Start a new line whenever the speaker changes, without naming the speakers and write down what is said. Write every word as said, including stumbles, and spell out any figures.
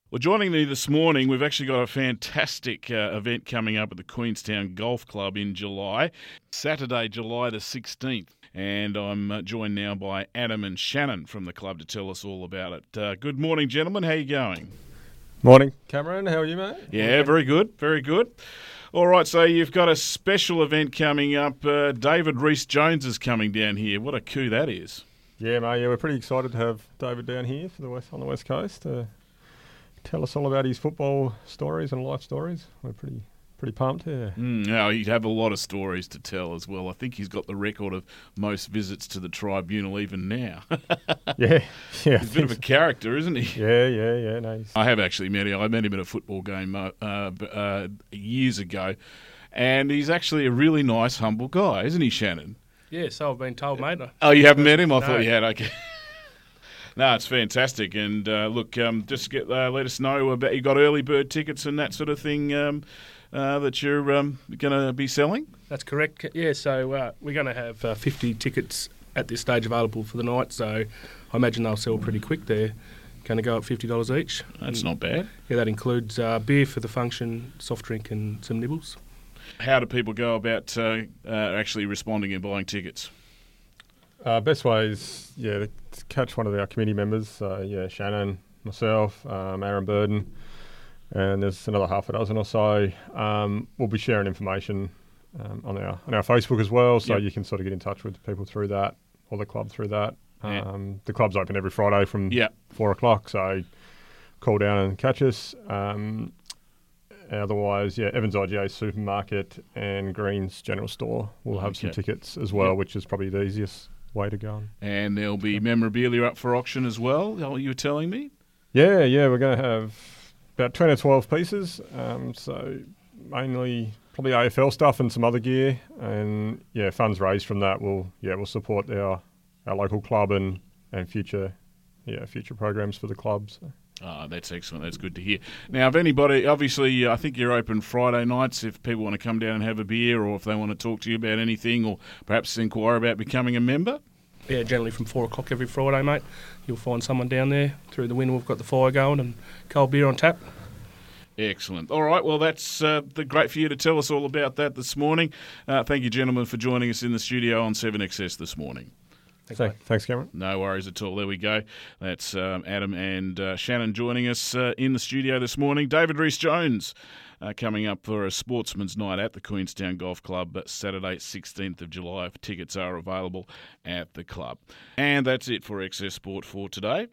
Well, joining me this morning, we've actually got a fantastic uh, event coming up at the Queenstown Golf Club in July, Saturday, July the sixteenth. And I'm uh, joined now by Adam and Shannon from the club to tell us all about it. Uh, good morning, gentlemen. How are you going?
Morning, Cameron. How are you, mate?
Yeah, very good, very good. All right, so you've got a special event coming up. Uh, David Rhys-Jones is coming down here. What a coup that is.
Yeah, mate. Yeah, we're pretty excited to have David down here for the west on the west coast to tell us all about his football stories and life stories. We're pretty pretty pumped here.
Mm, no, he'd have a lot of stories to tell as well. I think he's got the record of most visits to the tribunal even now.
yeah, yeah.
He's a bit of a character, isn't he?
Yeah, yeah, yeah. No,
I have actually met him. I met him at a football game uh, uh, years ago, and he's actually a really nice, humble guy, isn't he, Shannon?
Yeah, so I've been told, mate.
Oh, you haven't met him? I
No.
thought you had. Okay. No, it's fantastic. And uh, look, um, just get uh, let us know about you got early bird tickets and that sort of thing um, uh, that you're um, going to be selling.
That's correct. Yeah, so uh, we're going to have uh, fifty tickets at this stage available for the night, so I imagine they'll sell pretty quick. They're going to go at fifty dollars each.
That's
and,
not bad.
Yeah, that includes uh, beer for the function, soft drink and some nibbles.
How do people go about uh, uh, actually responding and buying tickets?
Uh, best way is, yeah, to catch one of our committee members. So, yeah, Shannon, myself, um, Aaron Burden, and there's another half a dozen or so. Um, we'll be sharing information um, on our on our Facebook as well, so
Yep.
you can sort of get in touch with people through that, or the club through that.
Yeah.
Um, the club's open every Friday from
Yeah.
four o'clock, so call down and catch us. Um, otherwise, yeah, Evans I G A Supermarket and Green's General Store will have some
Okay.
tickets as well,
Yep.
which is probably the easiest way to go.
And there'll be memorabilia up for auction as well, you were telling me?
Yeah, yeah, we're going to have about ten or twelve pieces. Um, so mainly probably A F L stuff and some other gear. And yeah, funds raised from that will yeah will support our, our local club and, and future yeah future programs for the club. So.
Oh, that's excellent. That's good to hear. Now, if anybody, obviously, uh, I think you're open Friday nights if people want to come down and have a beer or if they want to talk to you about anything or perhaps inquire about becoming a member.
Yeah, generally from four o'clock every Friday, mate. You'll find someone down there. Through the window we've got the fire going and cold beer on tap.
Excellent. All right, well, that's uh, the great for you to tell us all about that this morning. Uh, thank you, gentlemen, for joining us in the studio on seven X S this morning.
Thanks,
So,
mate.
thanks, Cameron.
No worries at all. There we go. That's um, Adam and uh, Shannon joining us uh, in the studio this morning. David Rhys-Jones uh, coming up for a sportsman's night at the Queenstown Golf Club Saturday, sixteenth of July. Tickets are available at the club. And that's it for X S Sport for today.